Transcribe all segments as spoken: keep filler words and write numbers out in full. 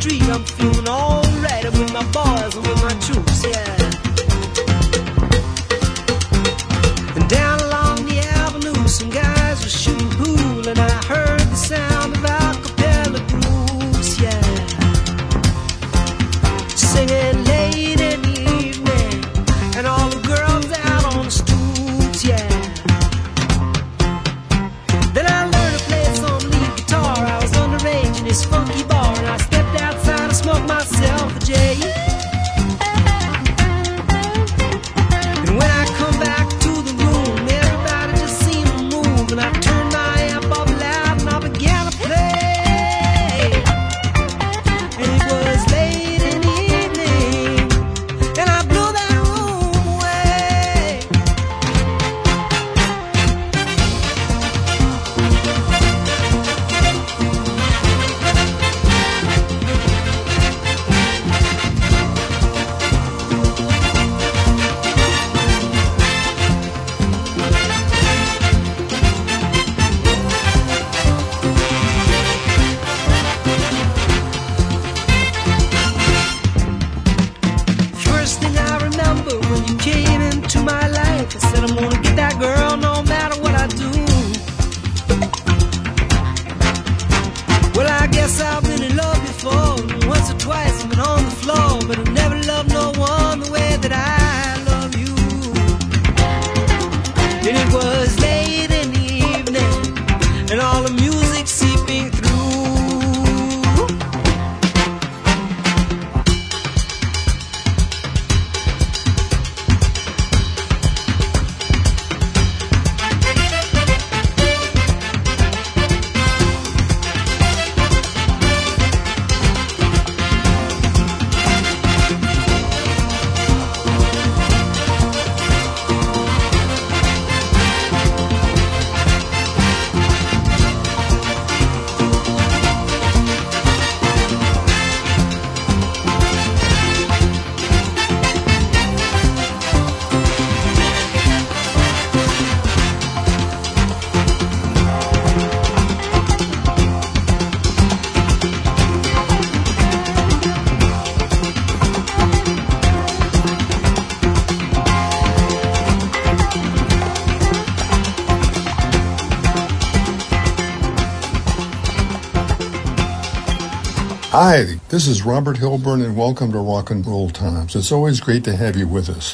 street, I'm feeling alright. I'm with my boys, I'm with my troops, yeah. And down along the avenue, some guys were shooting pool, and I heard the sound of a cappella grooves, yeah. Singing late in the evening, and all the girls out on the stoops, yeah. Then I learned to play some lead guitar. I was underage in this funky bar, and I stepped outside and smoked myself a J. And when I come back to the room, everybody just seemed to move, and I turned my amp up loud and I began to play. And it was late in the evening, and I blew that room away. First thing I remember when you came into my life, I said I'm gonna get that girl no matter what I do. Well, I guess I've been in love before. Once or twice I've been on the floor, but I've never loved no one the way that I love you. And it was late in the evening, and all the music seeping through. Hi, this is Robert Hilburn, and welcome to Rock and Roll Times. It's always great to have you with us.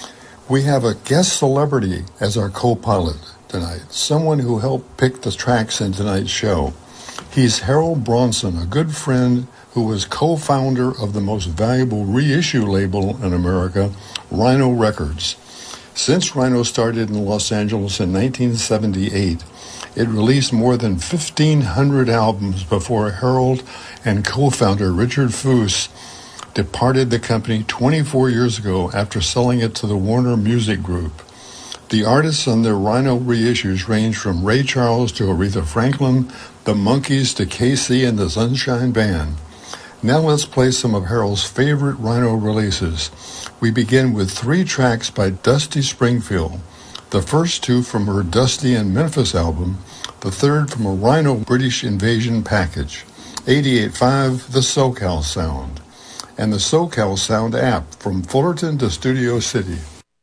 We have a guest celebrity as our co-pilot tonight, someone who helped pick the tracks in tonight's show. He's Harold Bronson, a good friend who was co-founder of the most valuable reissue label in America, Rhino Records. Since Rhino started in Los Angeles in nineteen seventy-eight, it released more than fifteen hundred albums before Harold and co-founder Richard Foos departed the company twenty-four years ago after selling it to the Warner Music Group. The artists on their Rhino reissues range from Ray Charles to Aretha Franklin, the Monkees to K C and the Sunshine Band. Now let's play some of Harold's favorite Rhino releases. We begin with three tracks by Dusty Springfield, the first two from her Dusty and Memphis album, the third from a Rhino British Invasion package, eighty-eight point five The SoCal Sound, and the SoCal Sound app from Fullerton to Studio City.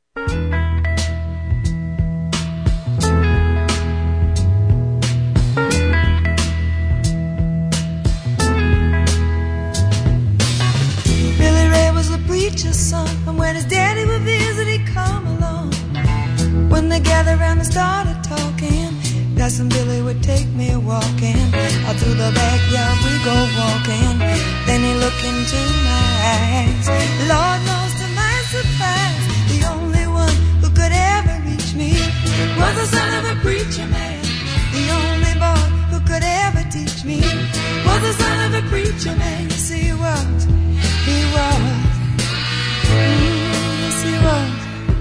Billy Ray was a preacher's son, and when his daddy would visit, he'd come along. When they gathered around and started talking, Cousin Billy would take me walking. Out through the backyard we go walking. Then he looked into my eyes. Lord knows to my surprise, the only one who could ever reach me was the son of a preacher man. The only boy who could ever teach me was the son of a preacher man. Yes, he was. He was. Mm, yes, he was.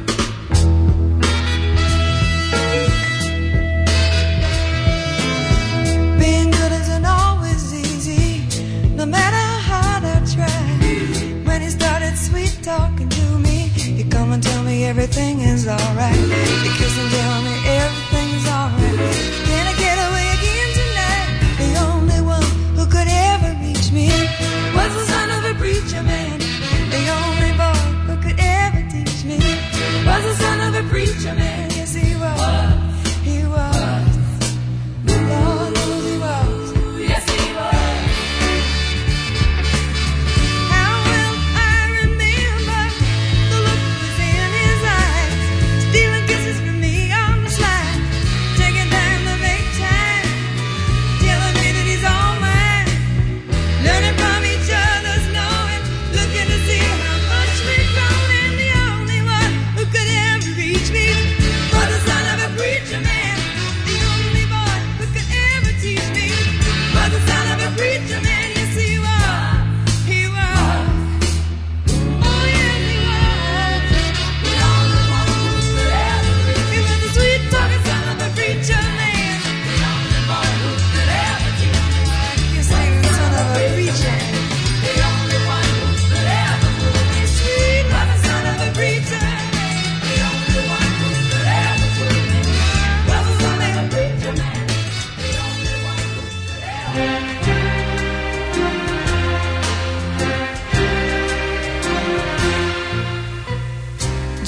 No matter how hard I try, when he started sweet talking to me, he'd come and tell me everything is alright. He'd kiss and tell me everything's alright.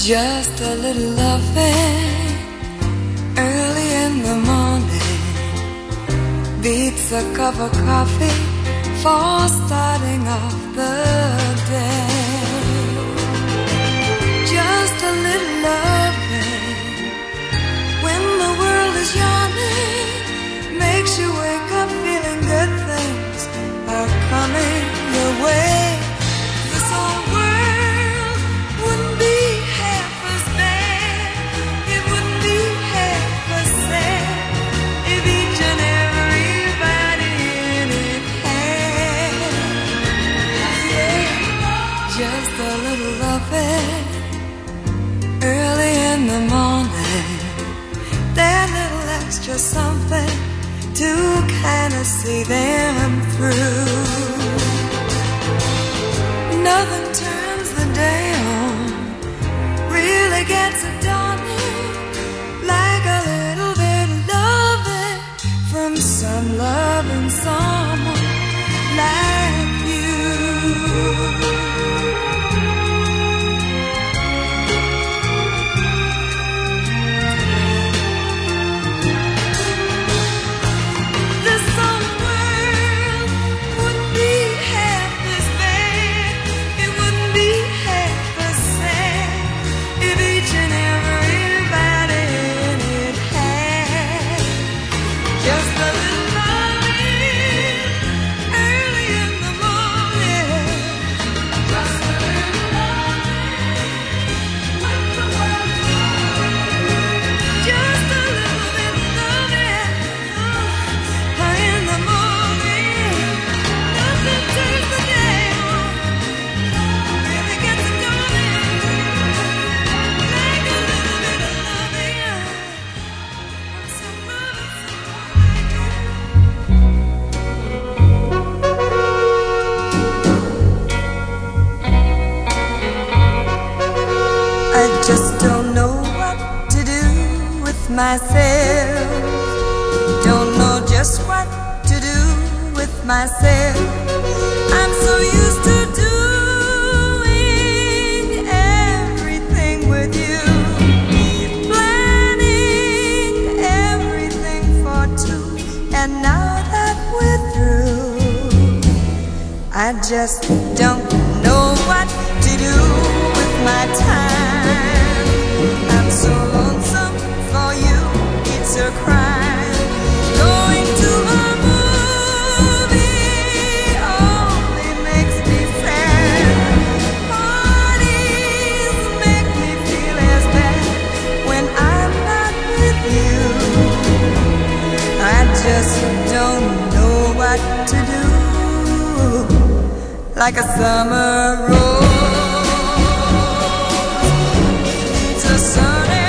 Just a little loving early in the morning beats a cup of coffee for starting off the day. Just a little loving when the world is yawning makes you wake up feeling good things are coming your way. This whole world wouldn't be half as bad, it wouldn't be half as sad if each and everybody in it had, yeah, just a little loving early in the morning, that little extra something to kind of see them through. Nothing turns the day on, really gets it done, like a little bit of loving from some loving someone like you. Myself, don't know just what to do with myself. I'm so used to doing everything with you, planning everything for two, and now that we're through, I just don't know what to do with my time. I'm so lonesome for you, it's a crime. Going to a movie only makes me sad. Parties make me feel as bad when I'm not with you. I just don't know what to do, like a summer rose needs a sun.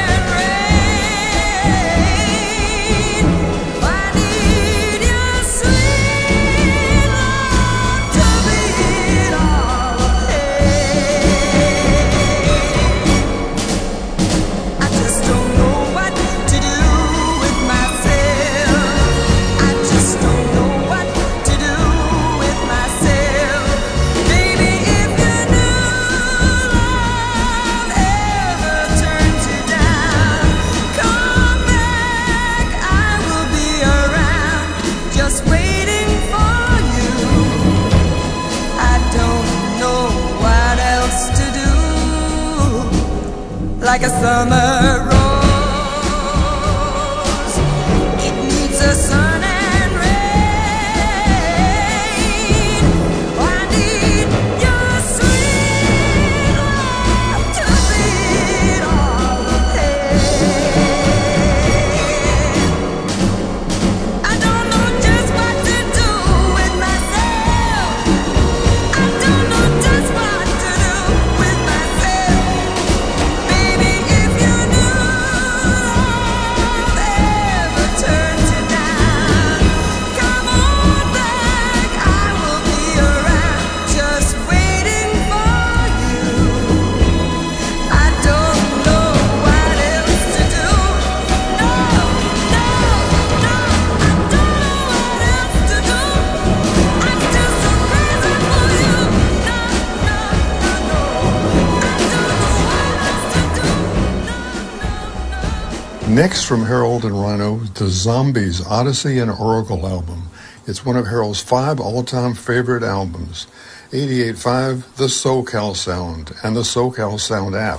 Like a summer rose, it needs a sun and rain. I need your sweet love to beat all the pain. I don't know just what to do with myself. I don't know just what to do with myself. Baby, if you knew Next from Harold and Rhino, the Zombies Odyssey and Oracle album. It's one of Harold's five all-time favorite albums. eighty-eight point five, The SoCal Sound, and the SoCal Sound app.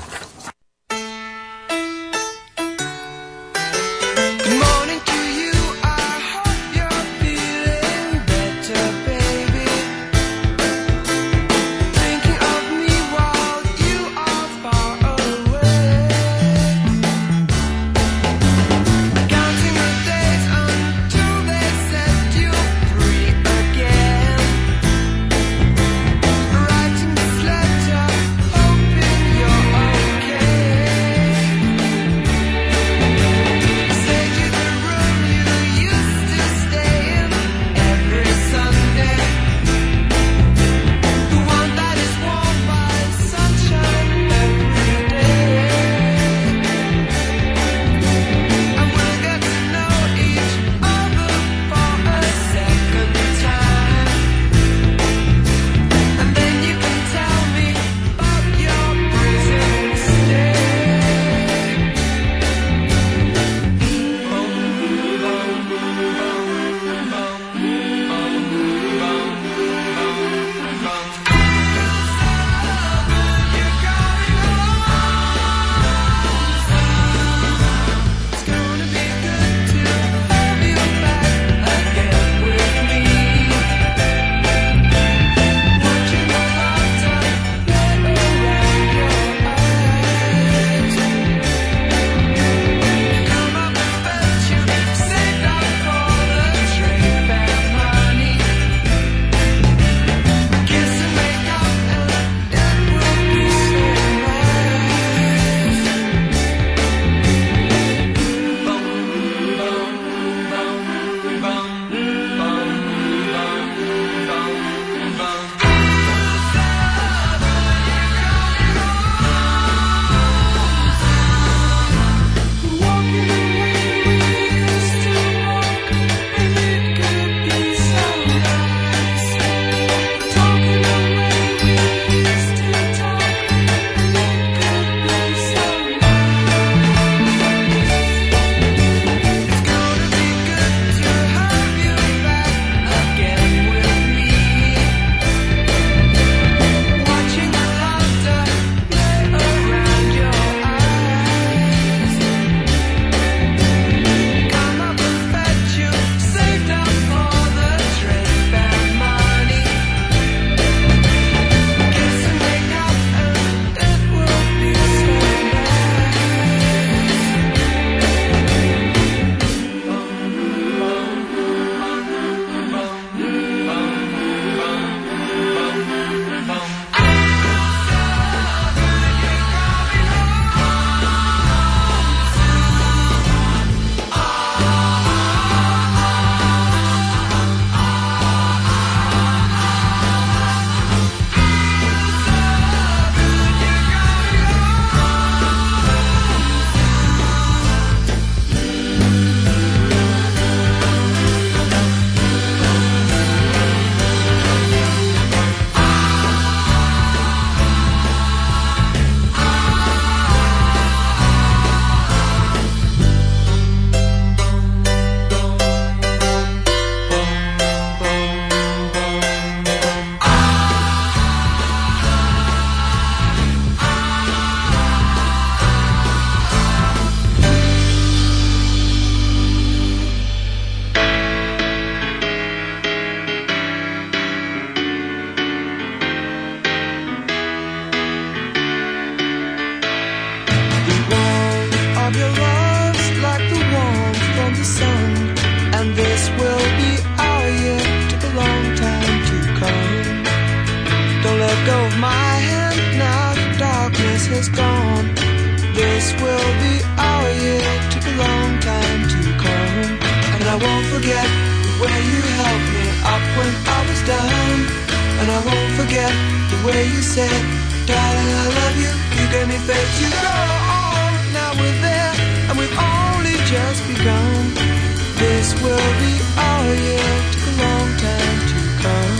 Is gone. This will be our year. Took a long time to come, and I won't forget the way you helped me up when I was down, and I won't forget the way you said, "Darling, I love you." You gave me faith to go on. Now we're there, and we've only just begun. This will be our year. Took a long time to come.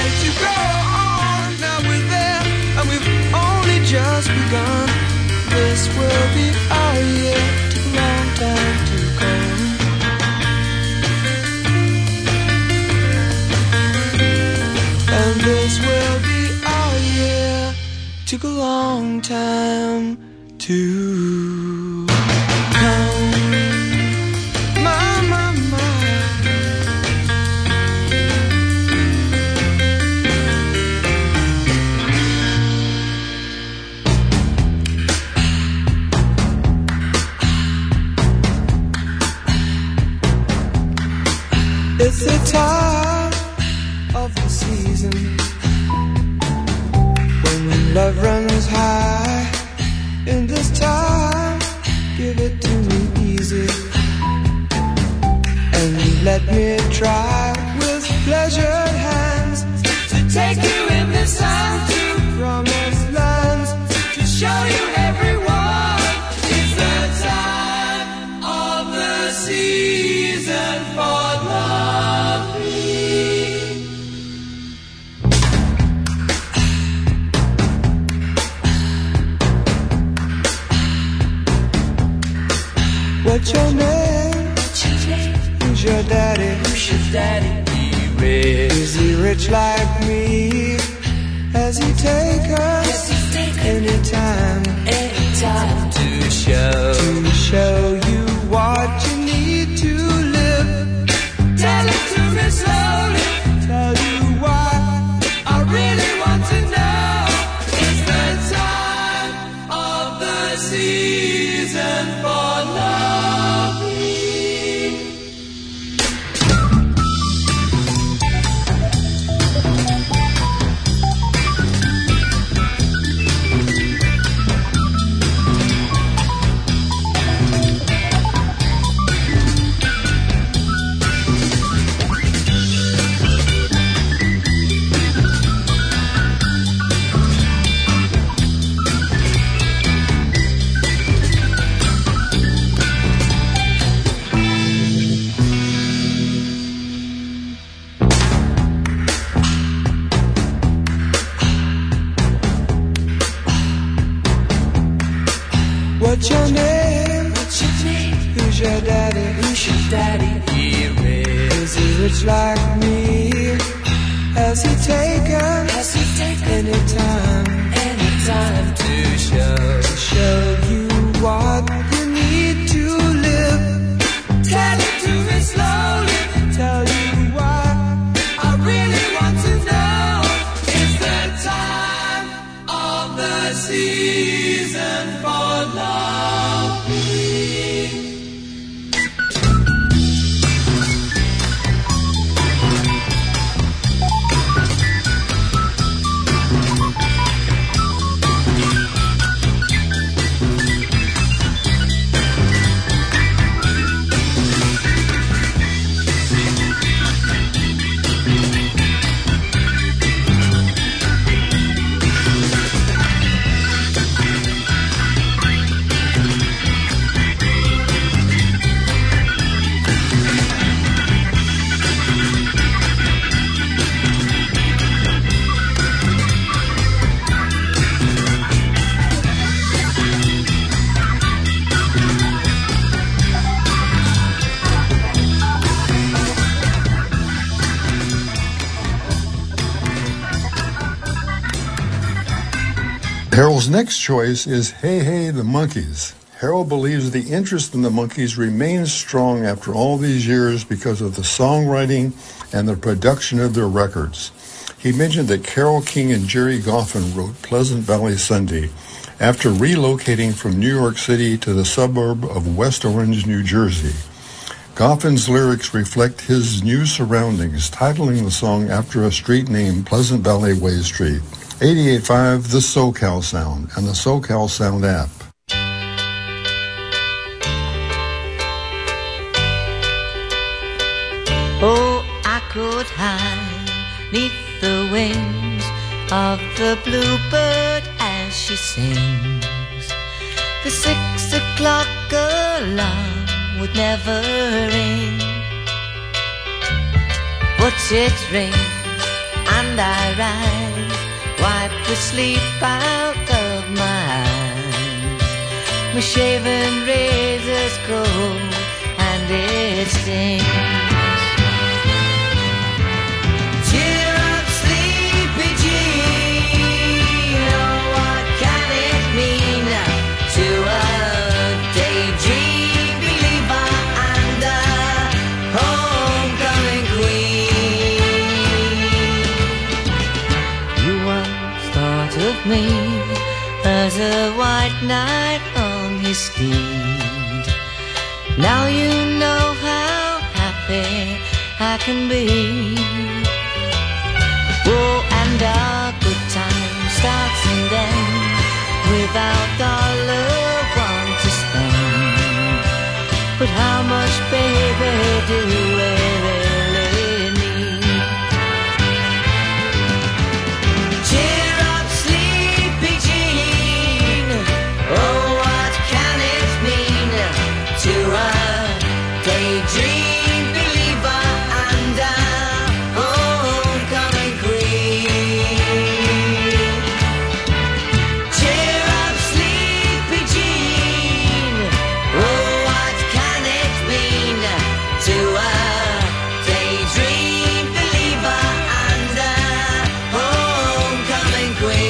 ready to go on. Now we're there, and we've only just begun. This will be our year. Took a long time to come. And this will be our year. Took a long time to come. My, my, my. It's the time of the season when love runs high. In this time, give it to me easy, and let me try with pleasured hands to take you in this time to promised lands, to show you everyone. It's the time of the season for love. What's your name? What's your name? Who's your daddy? Who's your daddy? He rich. Is he rich like me? Has he taken anytime, anytime to show to show you what you need to live? Tell it to me slowly. Tell you why I really want to know. It's the time of the season for love. What's your name? What's your name? Who's your daddy? Who's your daddy? He rich. Is he rich like me? Has he taken? Has he taken any time? Any time to show to show you what you need to live? Tell it to me slowly. Tell you why I really want to know. It's the time of the season for love. Harold's next choice is Hey Hey the Monkees. Harold believes the interest in the Monkees remains strong after all these years because of the songwriting and the production of their records. He mentioned that Carole King and Jerry Goffin wrote Pleasant Valley Sunday after relocating from New York City to the suburb of West Orange, New Jersey. Goffin's lyrics reflect his new surroundings, titling the song after a street named Pleasant Valley Way Street. eighty-eight point five The SoCal Sound and the SoCal Sound app. Oh, I could hide neath the wings of the bluebird as she sings. The six o'clock alarm would never ring, but it rings and I rise, wipe the sleep out of my eyes. My shaven razor's cold and it stings. Cheer up, sleepy Jean. Oh, what can it mean to a daydream believer and a homecoming queen? You once thought of me as a white knight on his steed. Now you know how happy I can be. Oh, and our good time starts and ends without dollar one to spend. But how much, baby, do we really need? Cheer up, sleepy Jean. Oh, what can it mean to a daydream believer and a homecoming queen? Cheer up, sleepy Jean. Oh, what can it mean to a daydream believer and a homecoming queen?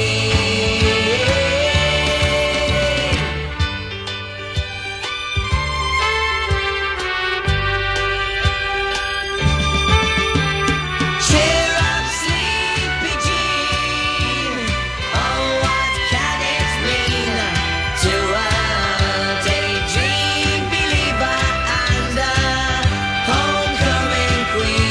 Cheer up, sleepy Jean. Oh, what can it mean to a daydream believer and a homecoming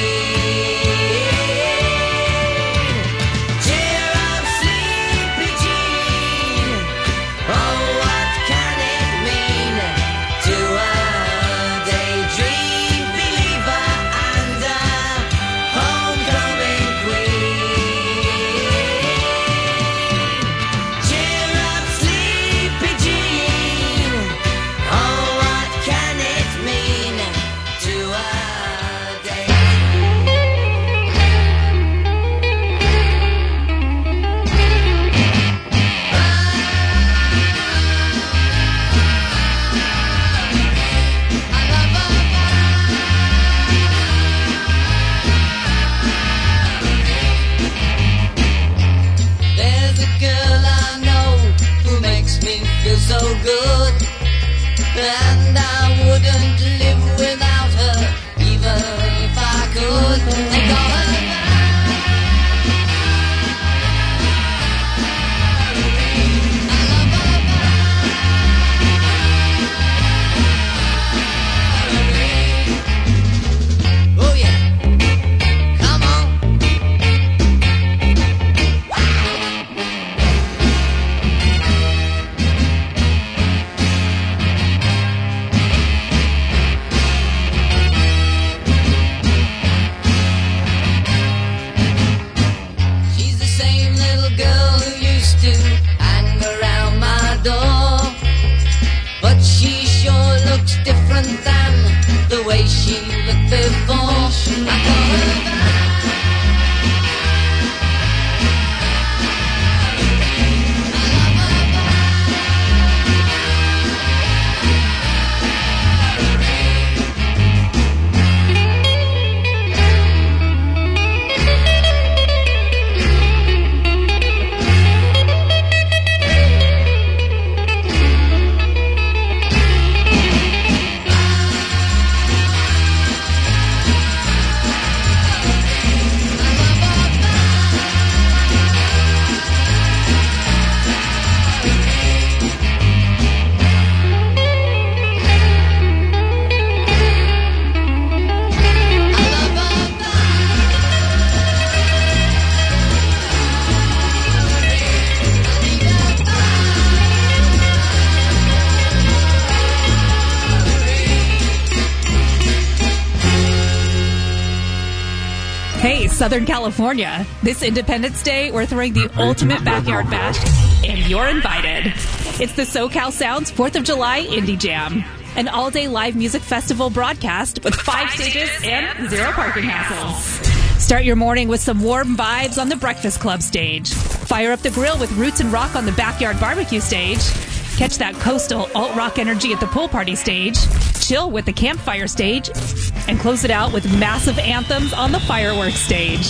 queen? Cheer up, sleepy Jean. Oh, what can it mean to a daydream believer and a homecoming queen? Cheer up, sleepy Jean. Oh, what can it mean to a day? There's a girl I know who makes me feel so good, and I wouldn't live without her even if I could. They call her Valerie. Oh yeah, come on. She's the same little girl who used to hang around my door, but she sure looks different than the way she looked before. I call her Hey, Southern California. This Independence Day, we're throwing the ultimate backyard bash, and you're invited. It's the SoCal Sounds fourth of July Indie Jam, an all-day live music festival broadcast with five stages and zero parking hassles. Start your morning with some warm vibes on the Breakfast Club stage. Fire up the grill with Roots and Rock on the Backyard Barbecue stage. Catch that coastal alt-rock energy at the Pool Party stage. Chill with the Campfire stage. And close it out with massive anthems on the Fireworks stage.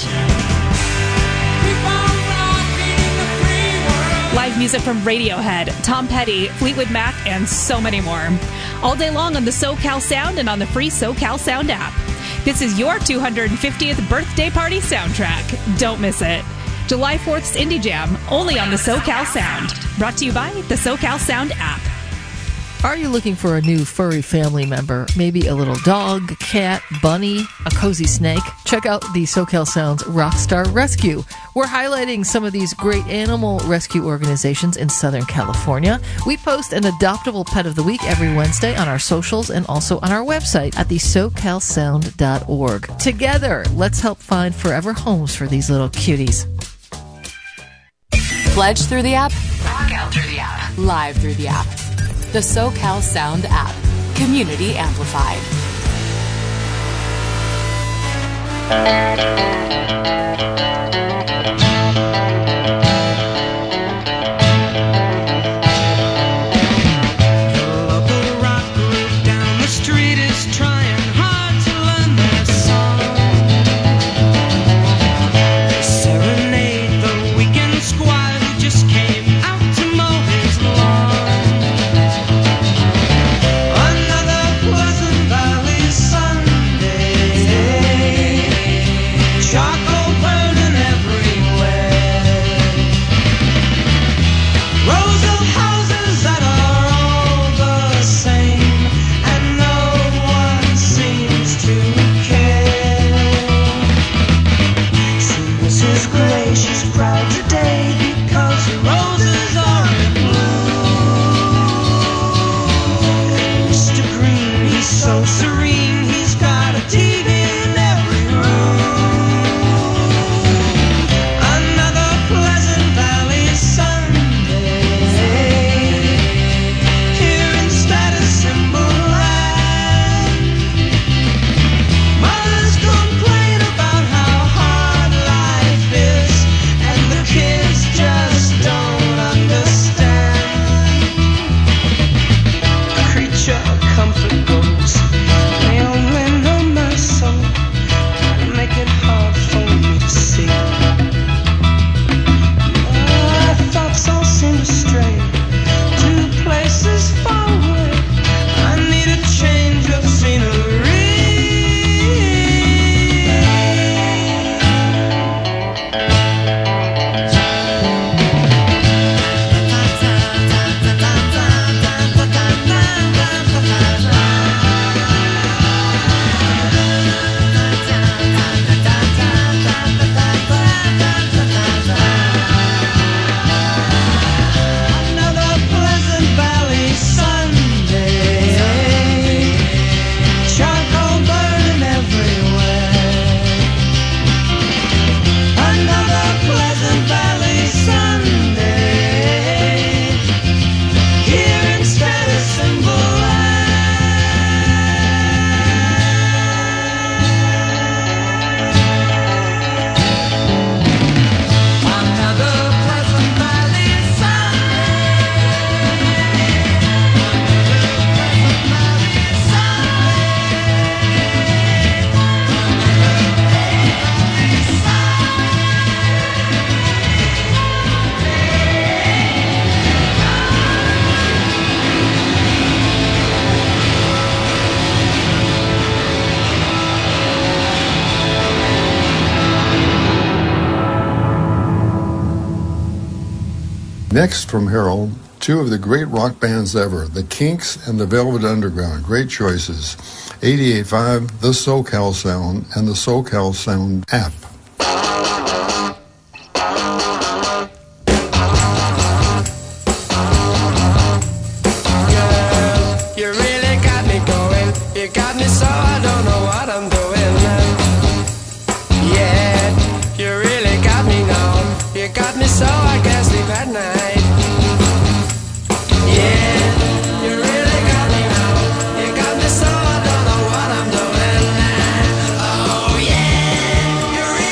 Live music from Radiohead, Tom Petty, Fleetwood Mac, and so many more. All day long on the SoCal Sound and on the free SoCal Sound app. This is your two hundred fiftieth birthday party soundtrack. Don't miss it. July fourth's Indie Jam, only on the SoCal Sound. Brought to you by the SoCal Sound app. Are you looking for a new furry family member? Maybe a little dog, cat, bunny, a cozy snake? Check out the SoCal Sound's Rockstar Rescue. We're highlighting some of these great animal rescue organizations in Southern California. We post an adoptable pet of the week every Wednesday on our socials and also on our website at the socal sound dot org. Together, let's help find forever homes for these little cuties. Pledge through the app, rock out through the app, live through the app. The SoCal Sound app. Community amplified. The local rock group down the street is trying hard to learn their song. They serenade the weekend squad who just came out to mow his lawn. Another Pleasant Valley Sunday. Charcoal burning everywhere. Rows of houses that are all the same, and no one seems to care. See Missus Gray, she's proud today because her roses are in bloom. Mister Green, he's so serene, he's got a T V in every room. Another Pleasant Valley Sunday. Here in Status Symbol Land, mothers complain about how hard life is, and the kids just don't understand. Creature of comfort goes, they only know my soul, try to make it hard for me to see. My thoughts all seem to stray to places far away. I need a change of scenery. Another Pleasant Valley Sunday. Charcoal burning everywhere. Another Pleasant Valley Sunday. Here in Status Symbol Another Pleasant Valley Next from Harold, two of the great rock bands ever, the Kinks and the Velvet Underground. Great choices. eighty-eight point five, the SoCal Sound, and the SoCal Sound app. You really got me going. You got me so I don't know what I'm doing. Yeah, you really got me now. You got me so I can't sleep at night. Yeah, you really got me now. You got me so I don't know what I'm doing. Oh yeah, you really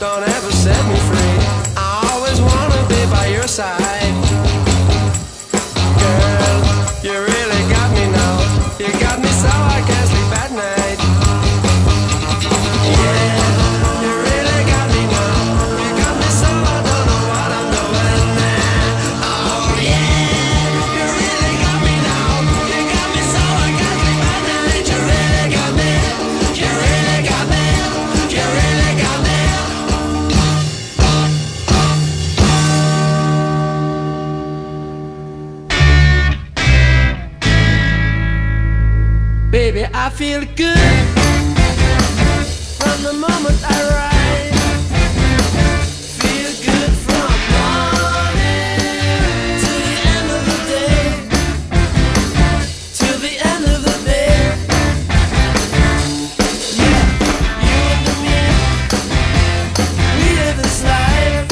don't ever set me free. I always wanna be by your side. Girl, you really got me now. You got me so I can't sleep at night. Yeah, you really got me now. You got me so I don't know what I'm doing now. Oh yeah, you really got me now. You got me so I can't sleep at night. You really got me. You really got me. You really got me. Baby, I feel good from the moment I ride. Feel good from morning to the end of the day. To the end of the day. Yeah, you and me, we live this life.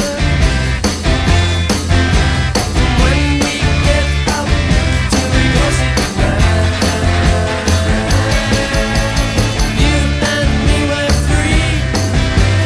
When we get up till we go see goodnight. You and me were free.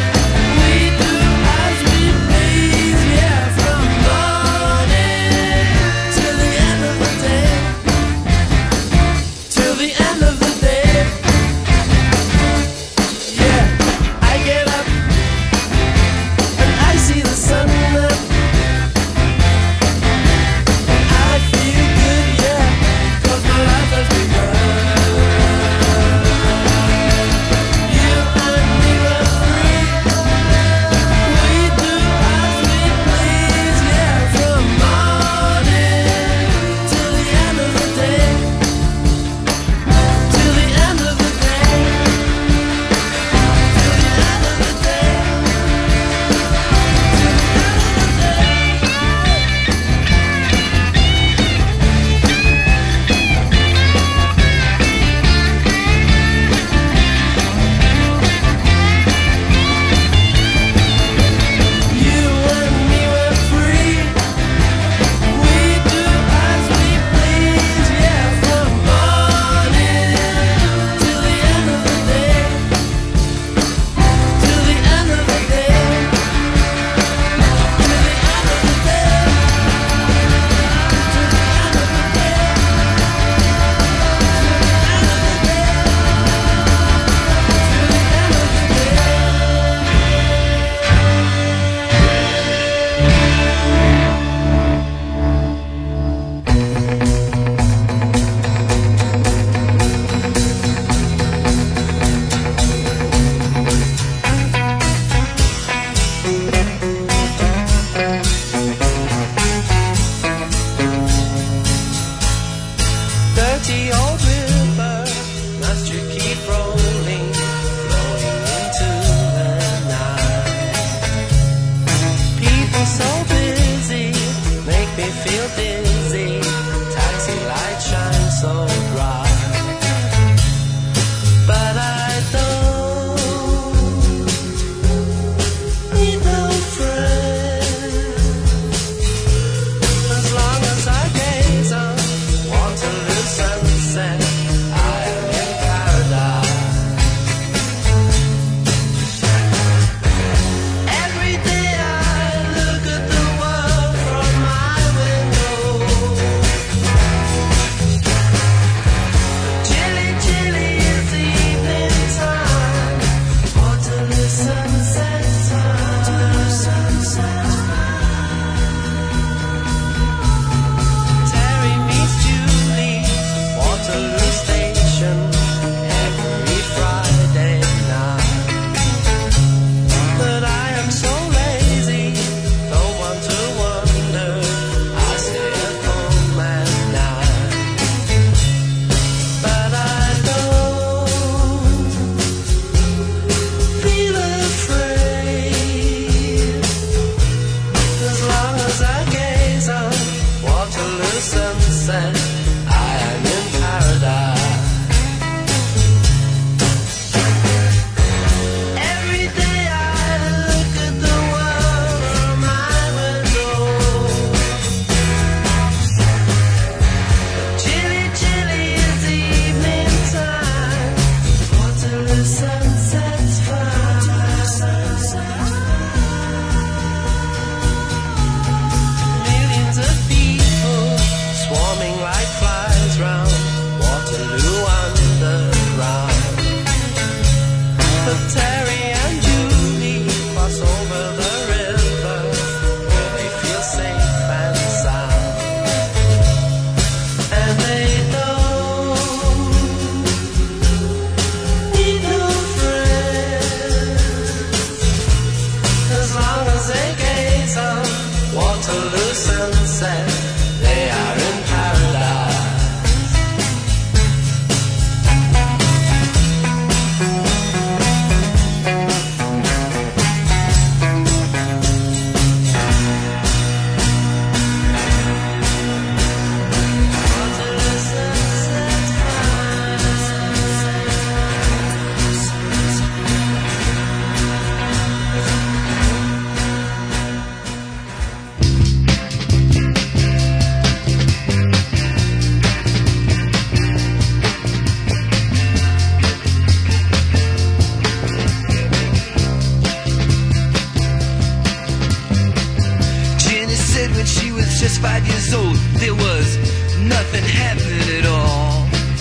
when she was just five years old, there was nothing happening at all.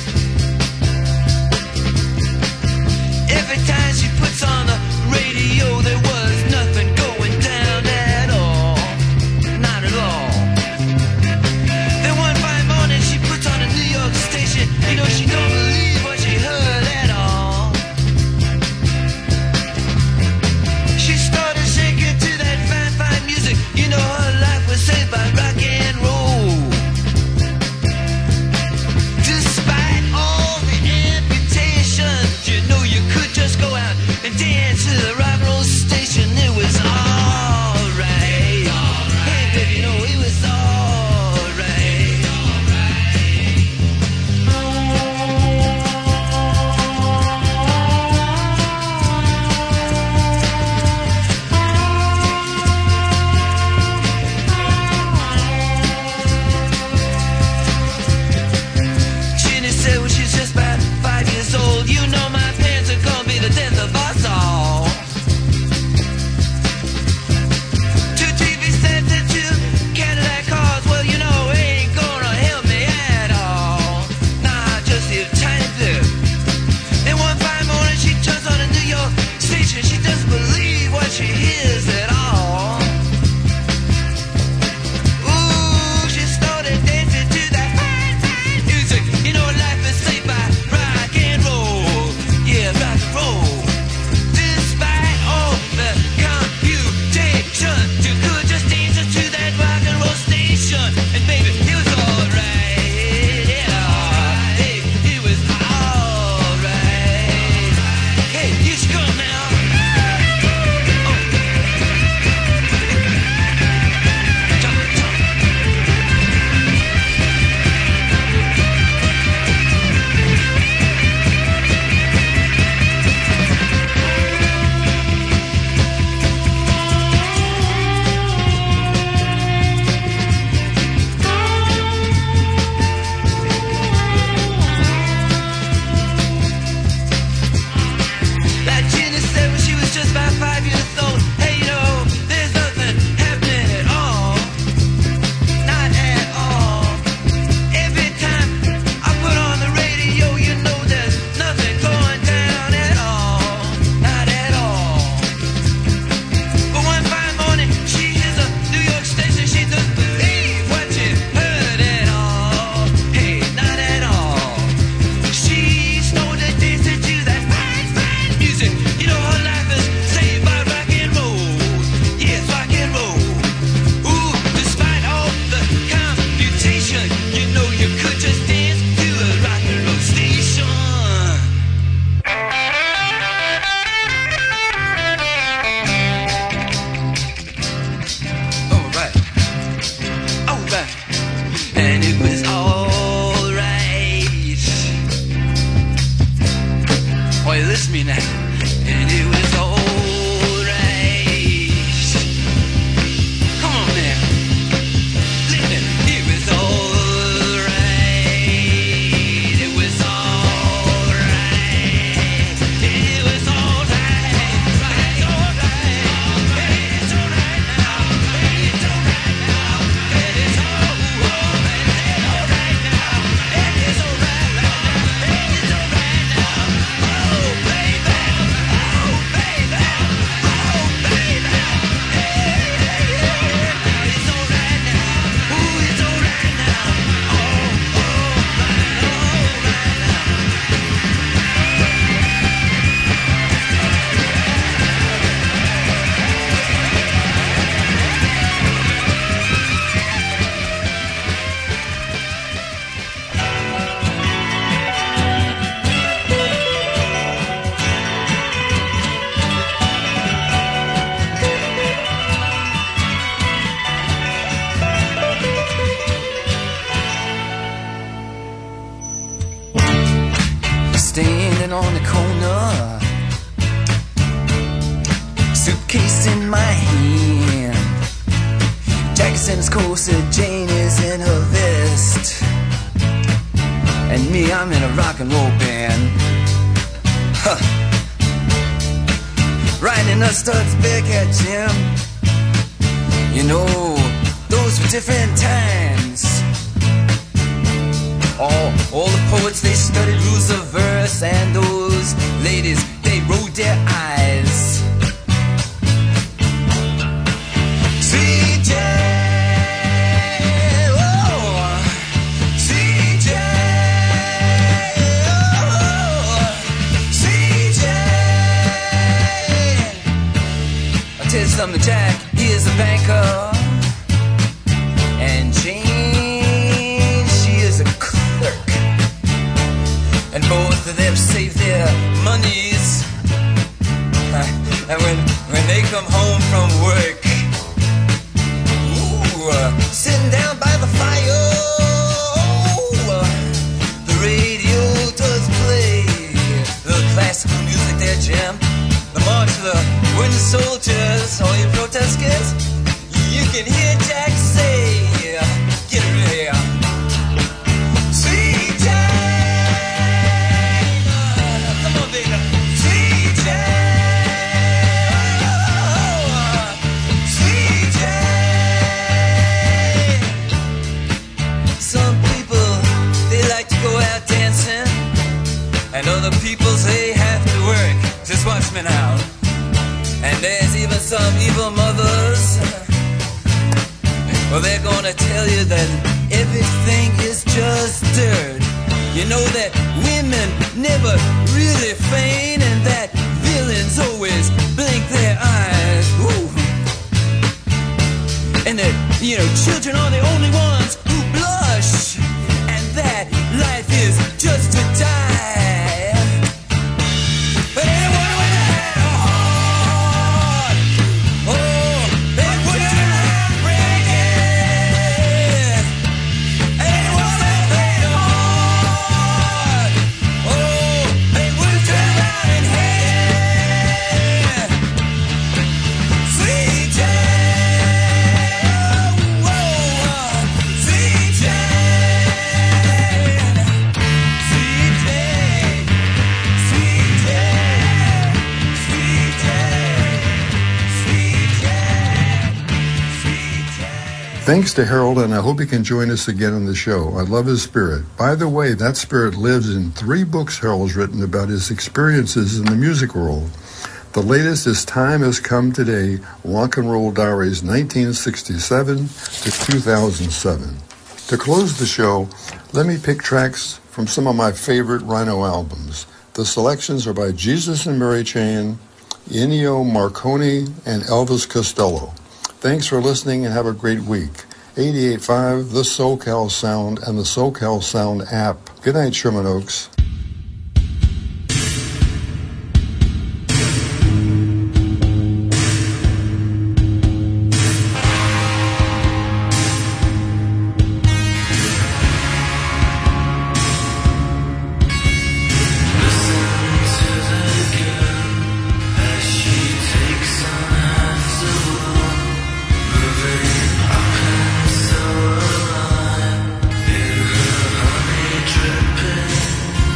Every time she puts on the radio, there was nothing going down at all. Not at all. Then one fine morning she puts on a New York station. You know, she don't believe what she heard at all. She started shaking to that fine, fine music. You know, her life was saved by rock and roll. Despite all the amputations, you know you could just go out and dance to the rock and roll station. It was alright. Hey baby, you know it was alright. Ginny said when she's just about five years old, you know my parents are gonna be the death of us all. Two T V sets and two Cadillac cars, well you know it ain't gonna help me at all. Nah, just a tiny bit. Then one fine morning she turns on a New York station. She doesn't believe what she hears at all. Ooh, she started dancing to that fine, fine music. You know life is saved by rock and roll. Yeah, rock and roll. Despite all the computation, you could just dance to that rock and roll station. And baby, it was alright. Yeah, hey, it was alright. Hey, you should come now. Oh. Jump, jump. Like Ginny said when she was just about five years old, hey, you know, there's nothing happening at all. Not at all. Every time I put on the radio, you know there's nothing going down at all. Not at all. But one fine morning, she hears a New York station. She doesn't believe what she heard at all. Hey, not at all. She started dancing to that fine, fine music. You know her life is saved by rock and roll. Yes, rock and roll. Ooh, despite all the computation, you know you could just dance to a rock and roll station. Alright. Alright. And it was alright. Oh, you listen to me now. And it was alright. Come on now. Listen. It was alright. It was alright. It was alright. Right, alright. It's alright now. It's alright now. And it's alright. It's alright now. And it's alright now. And it's alright now. Oh baby. Oh baby. Oh baby. Hey, hey, hey. It's alright now. Ooh, it's alright now. Oh, alright, alright now. Standing on the corner, suitcase in my hand, Jackson's corset, Jane is in her vest, and me, I'm in a rock and roll band. Huh. Riding a Studs Bearcat, Jim. You know, those of different times. All, all the poets, they studied rules of verse, and those ladies, they rolled their eyes. C J, oh, C J, oh, C J. I'll tell you something, Jack, he is a banker, and Jane, she is a clerk, and both of them save their monies, and when, when they come home from work, ooh, uh, sitting down by the fire, uh, the radio does play the classical music there, Jim, the march of the wooden soldiers, all you protesters, you can hear Jack say, get it here. C J, uh, come on, baby. C J, oh, C J. Some people, they like to go out dancing, and other people, they have to work. Just watch me now. And there's even some evil mothers. Well, they're gonna tell you that everything is just dirt. You know that women never really feign, and that villains always blink their eyes. Ooh. And that, you know, children are the only ones who blush, and that life is just to die. But anyone with a heart, oh, they wouldn't have breaking. Anyone with a heart, oh, they wouldn't turn around and hate. C J, oh, C J, C J, C J, Thanks to Harold, and I hope he can join us again on the show. I love his spirit. By the way, that spirit lives in three books Harold's written about his experiences in the music world. The latest is Time Has Come Today, Rock and Roll Diaries nineteen sixty-seven to two thousand seven. To close the show, let me pick tracks from some of my favorite Rhino albums. The selections are by Jesus and Mary Chain, Ennio Morricone, and Elvis Costello. Thanks for listening and have a great week. eighty-eight point five, the SoCal Sound, and the SoCal Sound app. Good night, Sherman Oaks. Dripping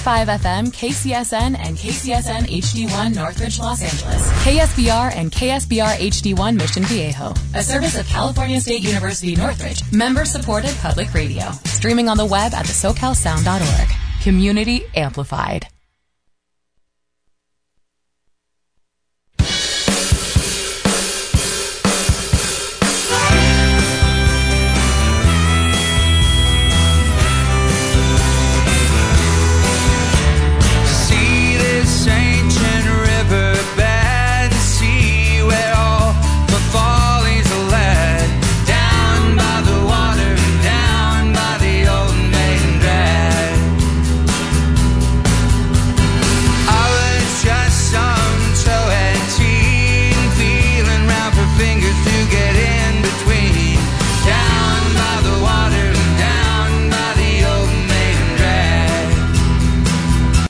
five F M, K C S N, and K C S N H D one Northridge, Los Angeles. K S B R and K S B R H D one Mission Viejo. A service of California State University Northridge. Member-supported public radio. Streaming on the web at the socal sound dot org. Community amplified.